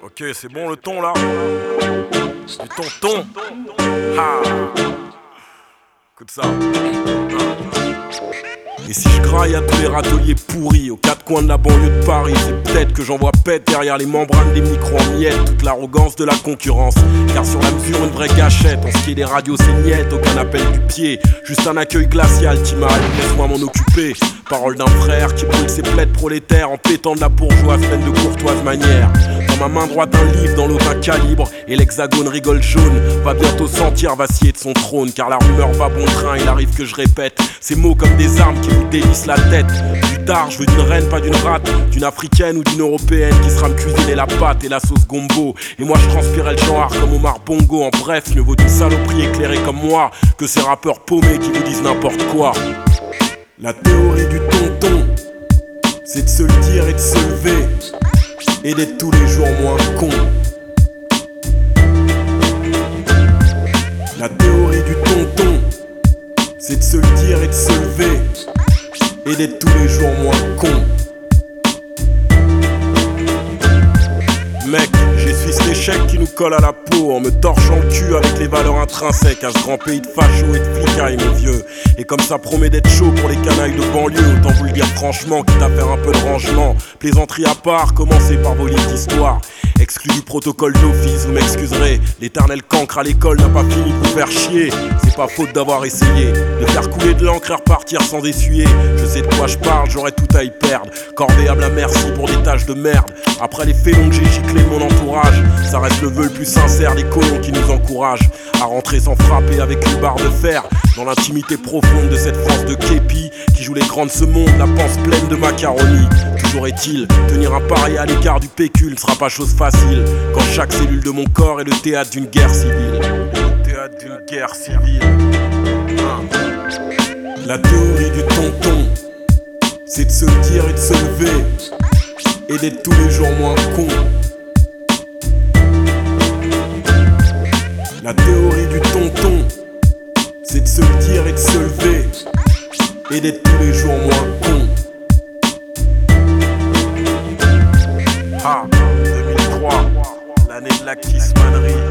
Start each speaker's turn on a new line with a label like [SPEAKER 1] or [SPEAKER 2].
[SPEAKER 1] Ok, c'est bon le ton là. Du ton. Ha. Écoute ça. Et si je graille à tous les râteliers pourris aux quatre coins de la banlieue de Paris, c'est peut-être que j'en vois pète derrière les membranes des micros en miettes toute l'arrogance de la concurrence. Car sur la mesure une vraie gâchette, en ce qui est des radios c'est niette, aucun appel du pied, juste un accueil glacial qui m'a laisse-moi m'en occuper. Parole d'un frère qui brûle ses plaides prolétaires en pétant de la bourgeoise pleine de courtoise manière. Dans ma main droite un livre, dans l'autre un calibre, et l'hexagone rigole jaune, va bientôt sentir vaciller de son trône. Car la rumeur va bon train, il arrive que je répète ces mots comme des armes qui vous dévissent la tête. Plus tard je veux d'une reine, pas d'une rate, d'une africaine ou d'une européenne qui sera me cuisiner la pâte et la sauce gombo. Et moi je transpirais le genre comme Omar Bongo. En bref, mieux vaut d'une saloperie éclairée comme moi que ces rappeurs paumés qui vous disent n'importe quoi. La théorie du tonton, c'est de se le dire et de se lever et d'être tous les jours moins con. La théorie du tonton, c'est de se le dire et de se lever et d'être tous les jours moins con. Mec, j'essuie cet échec qui nous colle à la peau en me torchant le cul avec les valeurs intrinsèques à ce grand pays de fachos et de flicailles, mon vieux. Et comme ça promet d'être chaud pour les canailles de banlieue, autant vous le dire franchement, quitte à faire un peu de rangement. Plaisanterie à part, commencez par vos livres d'histoire. Exclu du protocole d'office, vous m'excuserez. L'éternel cancre à l'école n'a pas fini de vous faire chier. C'est pas faute d'avoir essayé de faire couler de l'encre et repartir sans essuyer. Je sais de quoi je parle, j'aurais tout à y perdre. Corvéable à merci pour des tâches de merde. Après les félons que j'ai giclés de mon entourage, ça reste le vœu le plus sincère des colons qui nous encouragent à rentrer sans frapper avec une barre de fer dans l'intimité profonde de cette France de képi qui joue les grands de ce monde, la panse pleine de macaroni. Toujours est-il, tenir un pareil à l'écart du pécule ne sera pas chose facile quand chaque cellule de mon corps est le théâtre d'une guerre civile. Le théâtre d'une guerre civile. La théorie du tonton, c'est de se le dire et de se lever et d'être tous les jours moins con. La théorie du tonton, c'est de se le dire et de se lever et d'être tous les jours moins con. Ah, 2003, l'année de la kissmanerie.